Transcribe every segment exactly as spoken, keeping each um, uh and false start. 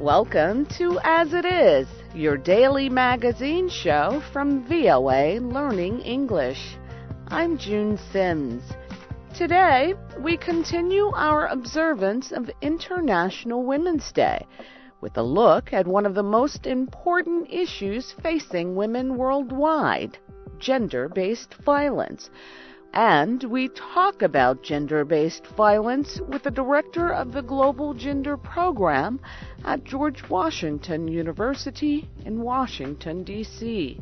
Welcome to As It Is, your daily magazine show from V O A Learning English. I'm June Sims. Today, we continue our observance of International Women's Day with a look at one of the most important issues facing women worldwide, gender-based violence. And we talk about gender-based violence with the director of the Global Gender Program at George Washington University in Washington, D C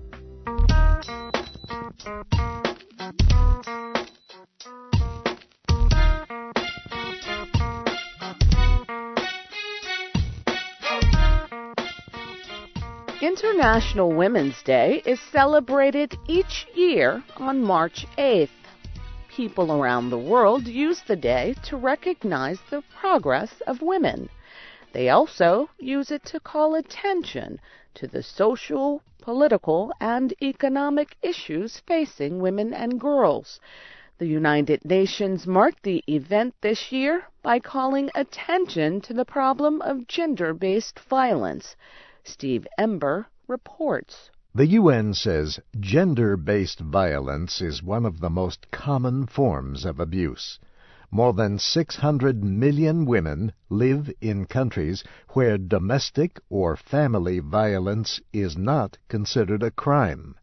International Women's Day is celebrated each year on March eighth. People around the world use the day to recognize the progress of women. They also use it to call attention to the social, political, and economic issues facing women and girls. The United Nations marked the event this year by calling attention to the problem of gender-based violence. Steve Ember reports. The U N says gender-based violence is one of the most common forms of abuse. More than six hundred million women live in countries where domestic or family violence is not considered a crime.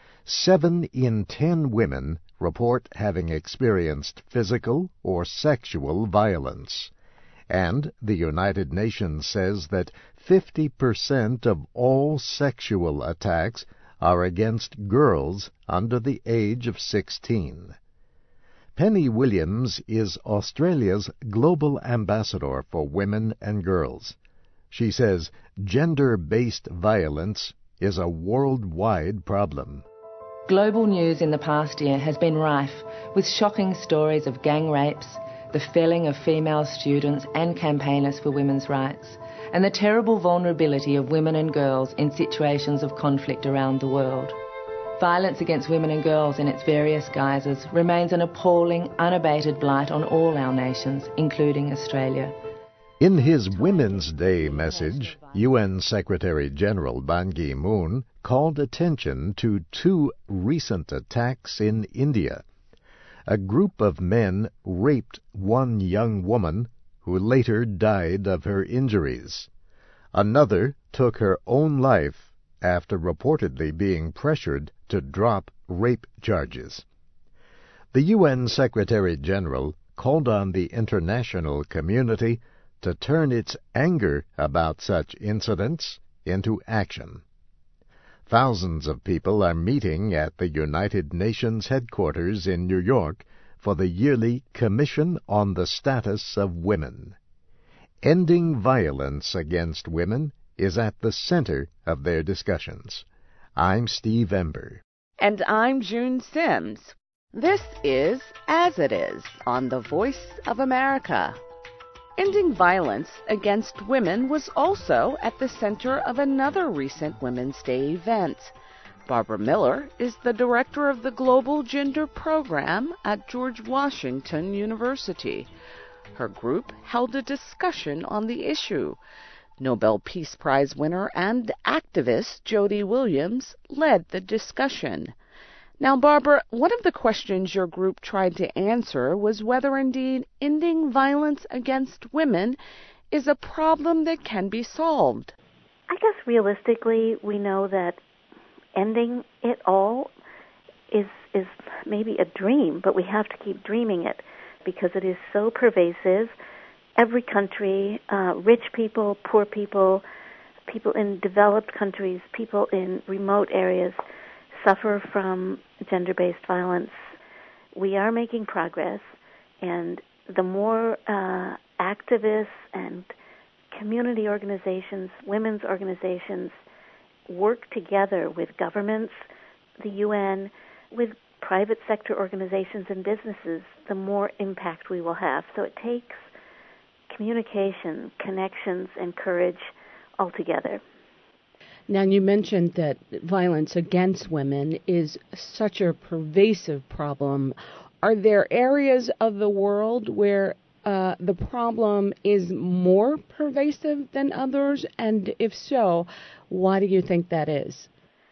Seven in ten women report having experienced physical or sexual violence. And the United Nations says that fifty percent of all sexual attacks are against girls under the age of sixteen. Penny Williams is Australia's global ambassador for women and girls. She says gender-based violence is a worldwide problem. Global news in the past year has been rife with shocking stories of gang rapes, the felling of female students and campaigners for women's rights, and the terrible vulnerability of women and girls in situations of conflict around the world. Violence against women and girls in its various guises remains an appalling, unabated blight on all our nations, including Australia. In his Women's Day message, U N Secretary-General Ban Ki-moon called attention to two recent attacks in India. A group of men raped one young woman who later died of her injuries. Another took her own life after reportedly being pressured to drop rape charges. The U N Secretary-General called on the international community to turn its anger about such incidents into action. Thousands of people are meeting at the United Nations headquarters in New York for the yearly Commission on the Status of Women. Ending violence against women is at the center of their discussions. I'm Steve Ember. And I'm June Sims. This is As It Is on the Voice of America. Ending violence against women was also at the center of another recent Women's Day event. Barbara Miller is the director of the Global Gender Program at George Washington University. Her group held a discussion on the issue. Nobel Peace Prize winner and activist Jody Williams led the discussion. Now, Barbara, one of the questions your group tried to answer was whether indeed ending violence against women is a problem that can be solved. I guess realistically, we know that ending it all is is maybe a dream, but we have to keep dreaming it because it is so pervasive. Every country, uh, rich people, poor people, people in developed countries, people in remote areas, suffer from gender-based violence. We are making progress, and the more uh, activists and community organizations, women's organizations work together with governments, the U N, with private sector organizations and businesses, the more impact we will have. So it takes communication, connections, and courage altogether. Now, you mentioned that violence against women is such a pervasive problem. Are there areas of the world where uh, the problem is more pervasive than others? And if so, why do you think that is?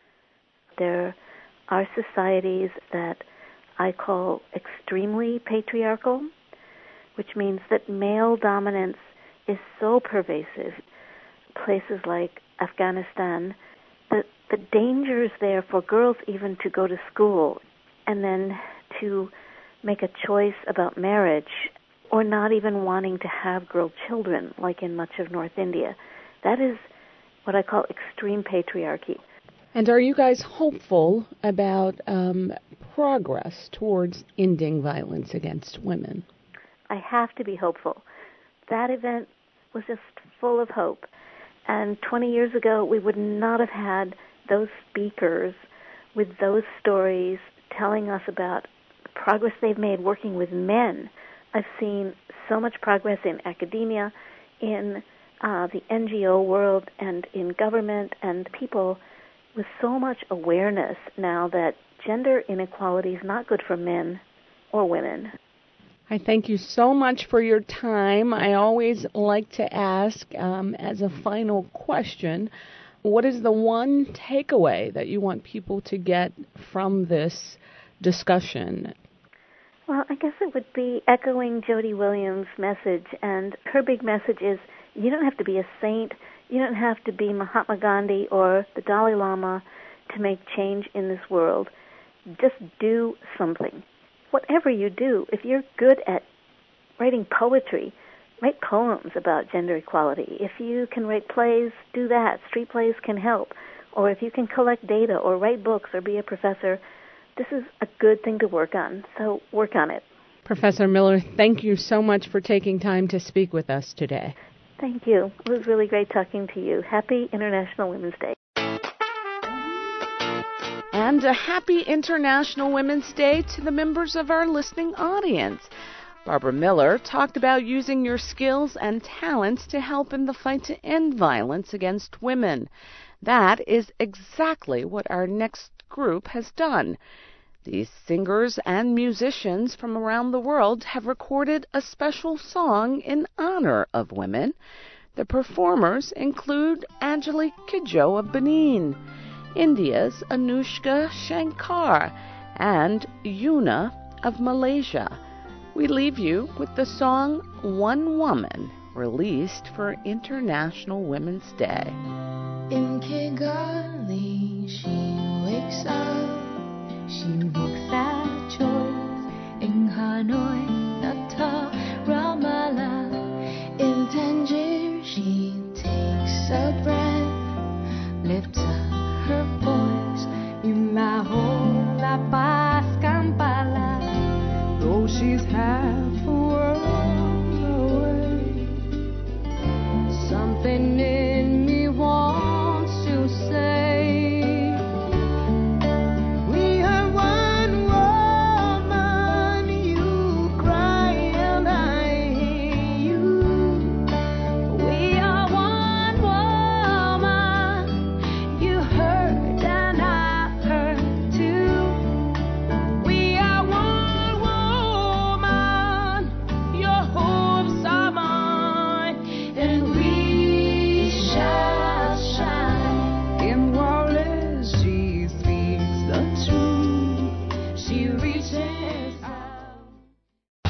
There are societies that I call extremely patriarchal, which means that male dominance is so pervasive. Places like Afghanistan, the, the dangers there for girls even to go to school and then to make a choice about marriage or not even wanting to have girl children, like in much of North India. That is what I call extreme patriarchy. And are you guys hopeful about um, progress towards ending violence against women? I have to be hopeful. That event was just full of hope. And twenty years ago, we would not have had those speakers with those stories telling us about the progress they've made working with men. I've seen so much progress in academia, in uh, the N G O world, and in government, and people with so much awareness now that gender inequality is not good for men or women. I thank you so much for your time. I always like to ask, um, as a final question, what is the one takeaway that you want people to get from this discussion? Well, I guess it would be echoing Jody Williams' message, and her big message is you don't have to be a saint, you don't have to be Mahatma Gandhi or the Dalai Lama to make change in this world. Just do something. Whatever you do, if you're good at writing poetry, write poems about gender equality. If you can write plays, do that. Street plays can help. Or if you can collect data or write books or be a professor, this is a good thing to work on. So work on it. Professor Miller, thank you so much for taking time to speak with us today. Thank you. It was really great talking to you. Happy International Women's Day. And a happy International Women's Day to the members of our listening audience. Barbara Miller talked about using your skills and talents to help in the fight to end violence against women. That is exactly what our next group has done. These singers and musicians from around the world have recorded a special song in honor of women. The performers include Angelique Kidjo of Benin, India's Anushka Shankar, and Yuna of Malaysia. We leave you with the song One Woman, released for International Women's Day. In Kigali, she wakes up, she makes that choice. In Hanoi, Natal, Ramallah, in Tangier, she takes a breath, lifts up her voice. In Lahore, La Paz, Kampala, though she's half a world away, something new